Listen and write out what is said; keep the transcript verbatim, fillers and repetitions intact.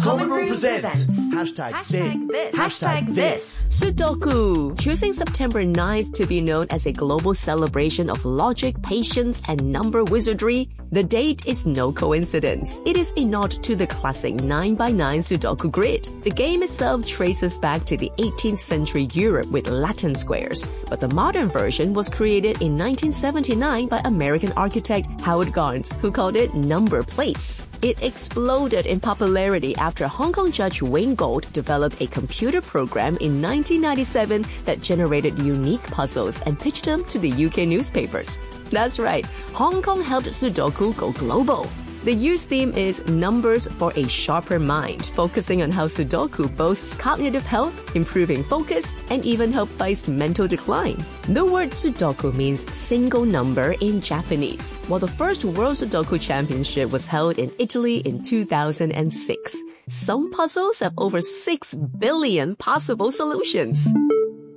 Common Room presents. Hashtag, Hashtag this. Hashtag this. Sudoku, choosing September ninth to be known as a global celebration of logic, patience, and number wizardry. The date is no coincidence. It is a nod to the classic nine by nine Sudoku grid. The game itself traces back to the eighteenth century Europe with Latin squares, but the modern version was created in nineteen seventy-nine by American architect Howard Garnes, who called it number plates. It exploded in popularity after Hong Kong judge Wayne Gold developed a computer program in nineteen ninety-seven that generated unique puzzles and pitched them to the U K newspapers. That's right, Hong Kong helped Sudoku go global. The year's theme is Numbers for a Sharper Mind, focusing on how Sudoku boasts cognitive health, improving focus, and even help fight mental decline. The word Sudoku means single number in Japanese, while the first World Sudoku Championship was held in Italy in two thousand six. Some puzzles have over six billion possible solutions.